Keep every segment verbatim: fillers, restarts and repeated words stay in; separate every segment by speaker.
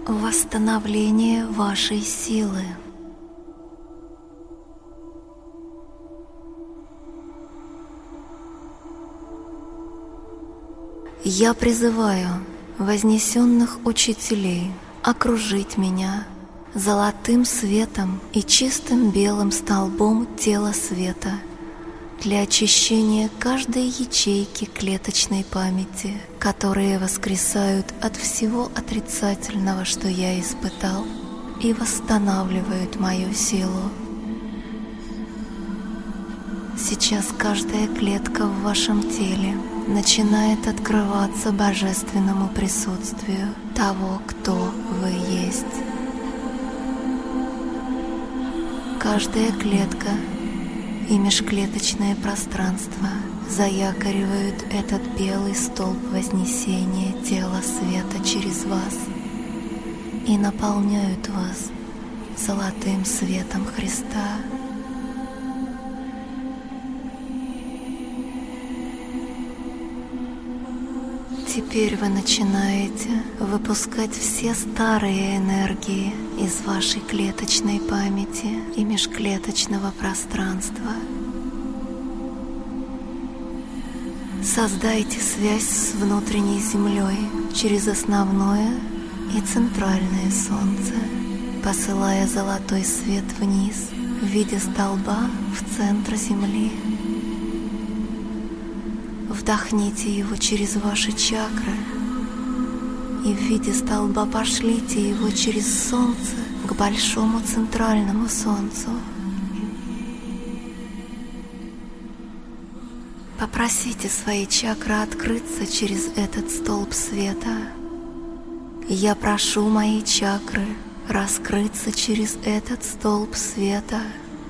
Speaker 1: Восстановление вашей силы. Я призываю вознесенных учителей окружить меня золотым светом и чистым белым столбом тела света для очищения каждой ячейки клеточной памяти, которые воскресают от всего отрицательного, что я испытал, и восстанавливают мою силу. Сейчас каждая клетка в вашем теле начинает открываться божественному присутствию того, кто вы есть. Каждая клетка и межклеточное пространство заякоривают этот белый столб вознесения тела света через вас и наполняют вас золотым светом Христа. Теперь вы начинаете выпускать все старые энергии из вашей клеточной памяти и межклеточного пространства. Создайте связь с внутренней Землей через основное и центральное Солнце, посылая золотой свет вниз в виде столба в центр Земли. Вдохните его через ваши чакры и в виде столба пошлите его через Солнце к большому центральному Солнцу. Попросите свои чакры открыться через этот столб света. Я прошу мои чакры раскрыться через этот столб света.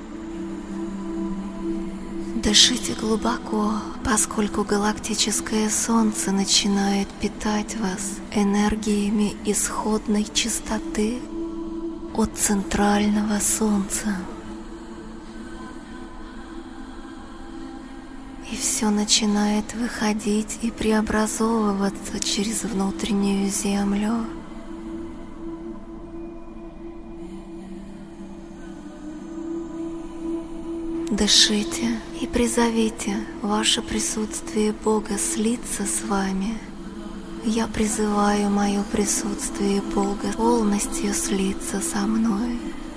Speaker 1: Дышите глубоко, поскольку галактическое Солнце начинает питать вас энергиями исходной чистоты от центрального Солнца. И все начинает выходить и преобразовываться через внутреннюю Землю. Дышите и призовите ваше присутствие Бога слиться с вами. Я призываю мое присутствие Бога полностью слиться со мной.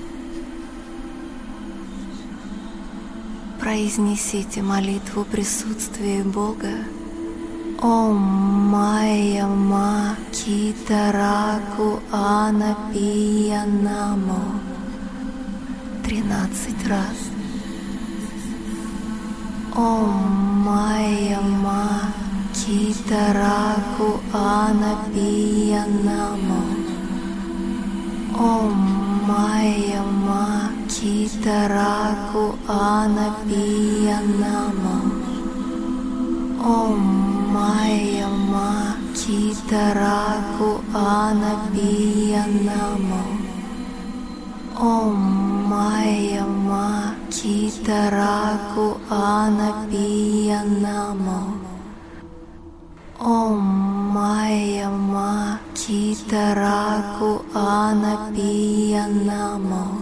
Speaker 1: Произнесите молитву присутствия Бога. Ом майя ма китараку ана пия намо. Тринадцать раз. Ом майя ма китараку ана пия намо. Ом майя ма китараку ана пия намо. Ом майя ма китараку ана пия намо. Ом майя ма китараку ана пия намо. Ом майя ма китараку ана пия намо.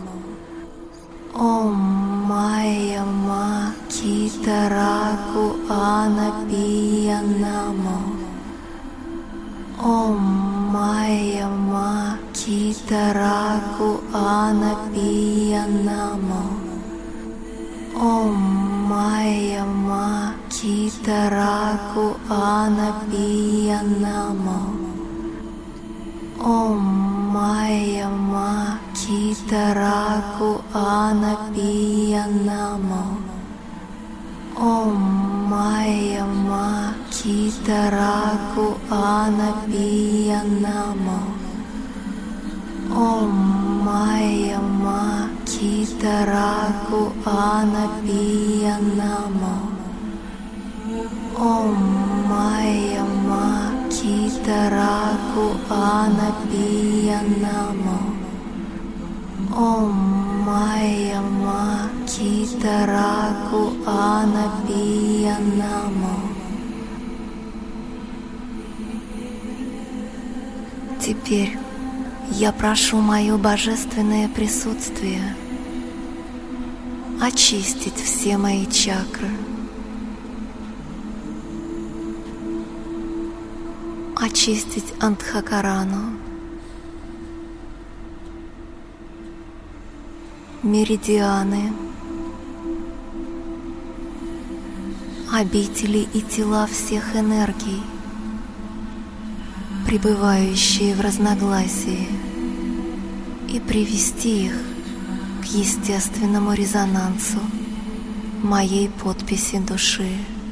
Speaker 1: Ом майя ма китараку ана пия намо. Ом майя ма китараку ана пия намо. Ом майя ма китараку ана пия намо. Ом майя ма китараку ана пия намо. Ом майя ма китараку ана пия намо. Ом майя ма китараку ана пия намо. Ом майя ма китараку ана пия намо. Ом майя ма китараку ана пия намо. Теперь Я прошу мое божественное присутствие очистить все мои чакры, очистить Антхакарану, меридианы, обители и тела всех энергий, пребывающие в разногласии, и привести их к естественному резонансу моей подписи души.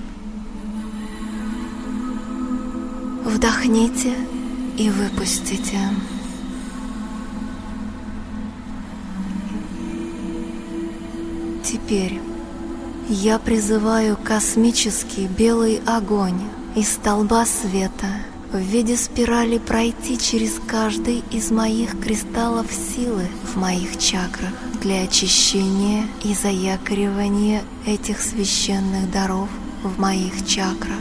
Speaker 1: Вдохните и выпустите. Теперь я призываю космический белый огонь из столба света в виде спирали пройти через каждый из моих кристаллов силы в моих чакрах для очищения и заякоривания этих священных даров в моих чакрах.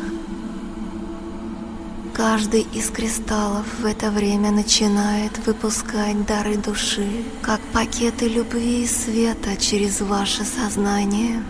Speaker 1: Каждый из кристаллов в это время начинает выпускать дары души, как пакеты любви и света через ваше сознание.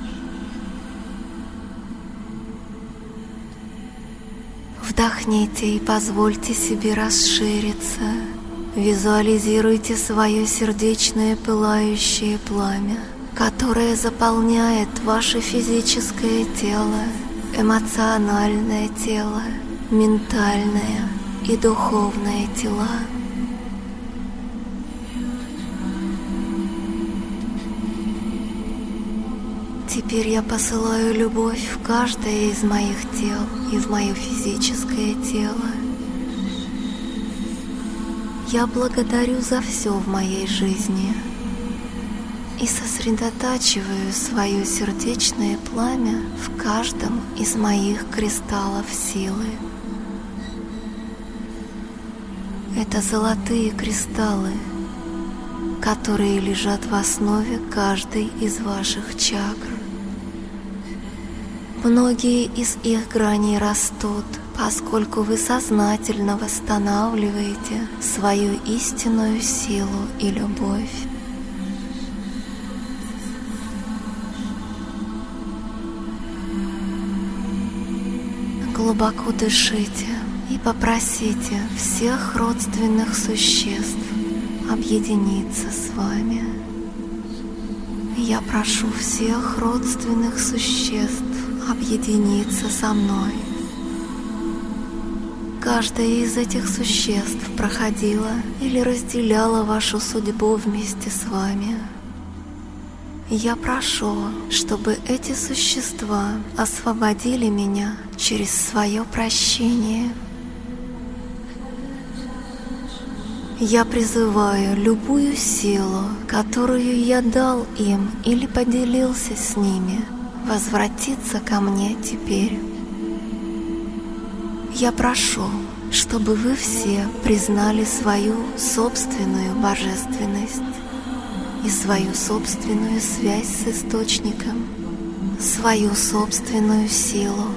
Speaker 1: Вдохните и позвольте себе расшириться. Визуализируйте свое сердечное пылающее пламя, которое заполняет ваше физическое тело, эмоциональное тело, ментальное и духовное тела. Теперь я посылаю любовь в каждое из моих тел и в мое физическое тело. Я благодарю за все в моей жизни и сосредотачиваю свое сердечное пламя в каждом из моих кристаллов силы. Это золотые кристаллы, которые лежат в основе каждой из ваших чакр. Многие из их граней растут, поскольку вы сознательно восстанавливаете свою истинную силу и любовь. Глубоко дышите и попросите всех родственных существ объединиться с вами. Я прошу всех родственных существ объединиться со мной. Каждая из этих существ проходила или разделяла вашу судьбу вместе с вами. Я прошу, чтобы эти существа освободили меня через свое прощение. Я призываю любую силу, которую я дал им или поделился с ними, возвратиться ко мне теперь. Я прошу, чтобы вы все признали свою собственную божественность и свою собственную связь с Источником, свою собственную силу.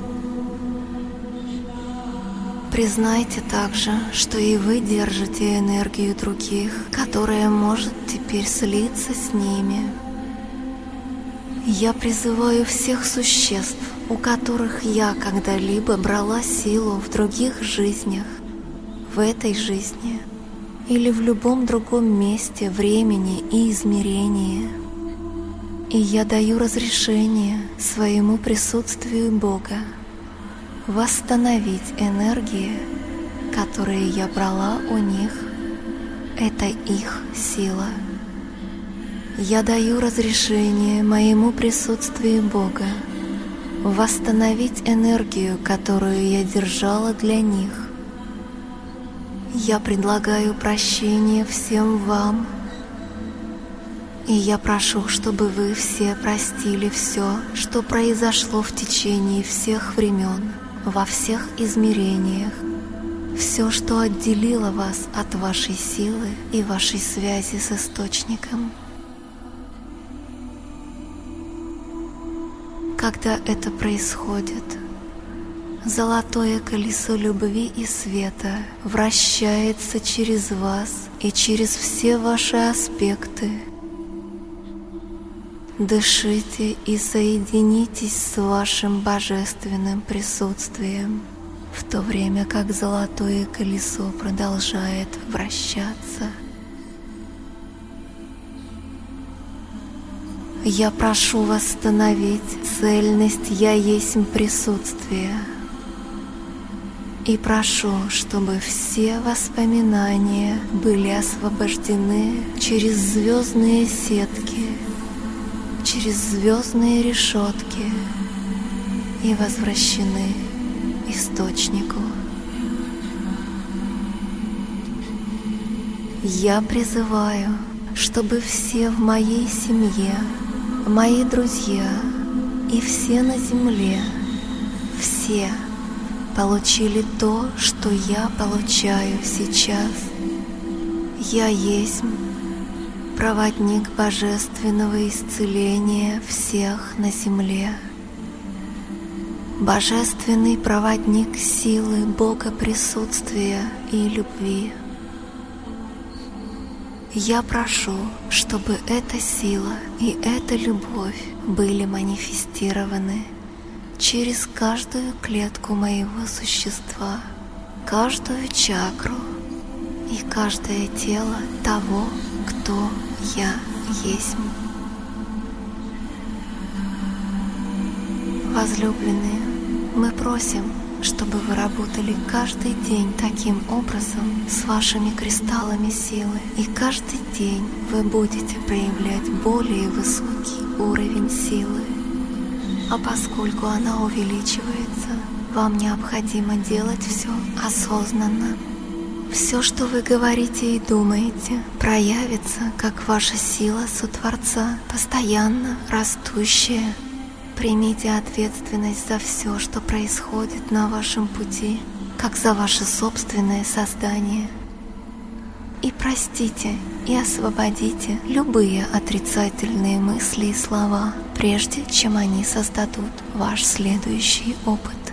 Speaker 1: Признайте также, что и вы держите энергию других, которая может теперь слиться с ними. Я призываю всех существ, у которых я когда-либо брала силу в других жизнях, в этой жизни или в любом другом месте, времени и измерении. И я даю разрешение своему присутствию Бога восстановить энергии, которые я брала у них. Это их сила. Я даю разрешение моему присутствию Бога восстановить энергию, которую я держала для них. Я предлагаю прощение всем вам, и я прошу, чтобы вы все простили все, что произошло в течение всех времен, во всех измерениях, все, что отделило вас от вашей силы и вашей связи с Источником. Когда это происходит, Золотое колесо любви и света вращается через вас и через все ваши аспекты. Дышите и соединитесь с вашим божественным присутствием, в то время как золотое колесо продолжает вращаться. Я прошу восстановить цельность «Я есть» присутствия и прошу, чтобы все воспоминания были освобождены через звездные сетки, через звездные решетки и возвращены Источнику. Я призываю, чтобы все в моей семье, мои друзья и все на земле, все получили то, что я получаю сейчас. Я есть проводник божественного исцеления всех на земле. Божественный проводник силы Бога присутствия и любви. Я прошу, чтобы эта сила и эта любовь были манифестированы через каждую клетку моего существа, каждую чакру и каждое тело того, кто я есть. Возлюбленные, мы просим, чтобы вы работали каждый день таким образом с вашими кристаллами силы, и каждый день вы будете проявлять более высокий уровень силы. А поскольку она увеличивается, вам необходимо делать все осознанно. Все, что вы говорите и думаете, проявится как ваша сила Сотворца, постоянно растущая. Примите ответственность за все, что происходит на вашем пути, как за ваше собственное создание. И простите и освободите любые отрицательные мысли и слова, прежде чем они создадут ваш следующий опыт.